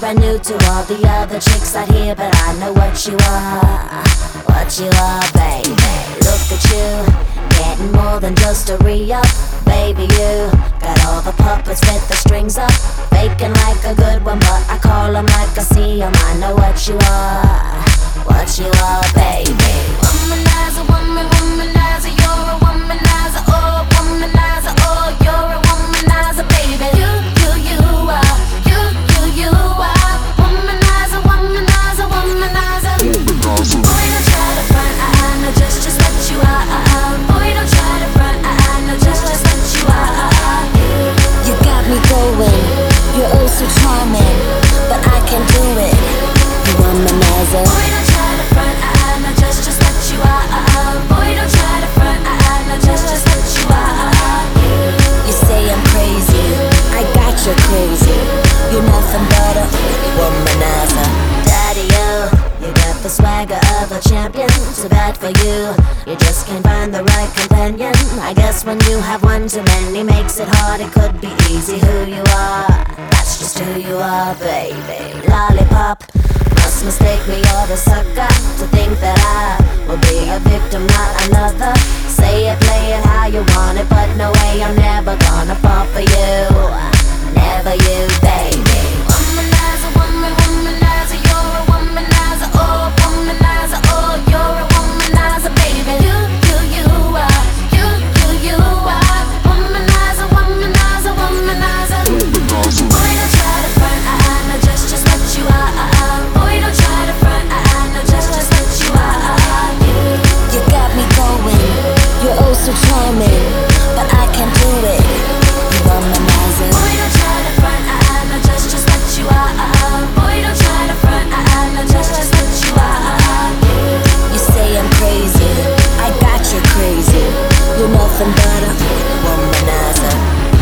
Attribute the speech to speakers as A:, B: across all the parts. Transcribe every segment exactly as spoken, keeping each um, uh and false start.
A: brand new to all the other chicks out here, but I know what you are, what you are, baby. Look at you, getting more than just a re-up. Baby, you got all the puppets with the strings up, faking like a good one, but I call them like I see them. I know what you are, what you are, baby. Womanizer, woman, womanizer, you're a womanizer, oh, womanizer, oh, you're a womanizer, baby. You, you, you are, you, you, you are, womanizer, womanizer, womanizer. Boy, don't try to front, I, I know just, just what you are, uh, uh. Boy, don't try to front, I, I know just, just what you are, uh, uh.
B: You got me going, you're oh so charming, but I can do it, you womanizer.
A: Boy, don't try to front, I, I know just, just what you are, uh, uh. Boy, don't try to front, I, I know just, just what you are, uh, uh.
B: You say I'm crazy, I got you crazy, you're nothing but a womanizer.
A: Daddy, you, you got the swagger of a champion. Too bad for you, you just can't find the right companion. I guess when you have one too many makes it hard. It could be easy who you are, that's just who you are, baby. Lollipop, must mistake me or the sucker to think that I will be a victim, not another. Say it, play it how you want it, but no way, I'm never gonna fall for you, never you, baby. Womanizer, woman, womanizer, you're a womanizer, oh, womanizer, oh, you're a womanizer, baby. You, you, you are, you, you, you are, womanizer, womanizer, womanizer. Boy, don't try to front, I, I know just, just what you are, uh, uh. Boy, don't try to front, I, I know just, just what you are, uh, uh.
B: You got me going, you're oh so charming, but I can do it, you womanizer.
A: Boy, don't try to front, I, I know just, just what you are, uh, uh. Boy, don't try to front, I, I know just, just what you are, uh, uh.
B: You say I'm crazy, I got you crazy, you're nothing but a womanizer.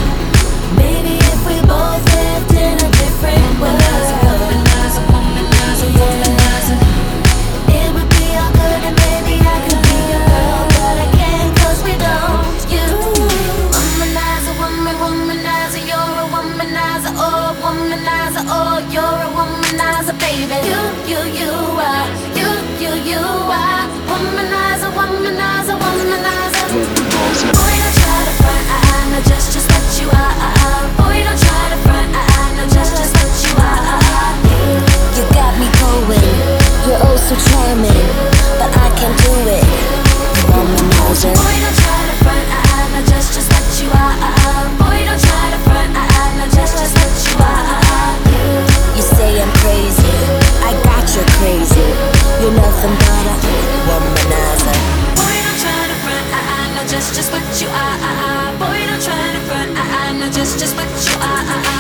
A: Maybe if we both lived in a different world, womanizer, womanizer, womanizer, it would be all good and maybe I could be your girl, but I can't 'cause we don't. You, womanizer, woman, womanizer, you're a womanizer, oh, womanizer, oh, you're a womanizer, baby. You, you, you are, you, you, you are, womanizer, womanizer, womanizer. Boy, don't try to front, I, I know just, just what you are, uh, uh. Boy, don't try to front, I, I know just, just what you are, uh, uh.
B: You got me going, you're oh so charming, but I can do it, you womanizer.
A: Boy, don't try to front, I, I know just, just what you are, uh, uh. Boy, don't try to front, I, I know just, just what you are, uh, uh.
B: You say I'm crazy, I got you crazy, you're nothing but a womanizer.
A: Boy, don't try to front, I, I know just, just what you are, uh, uh. Boy, don't try to front, I, I know just, just what you are, uh, uh.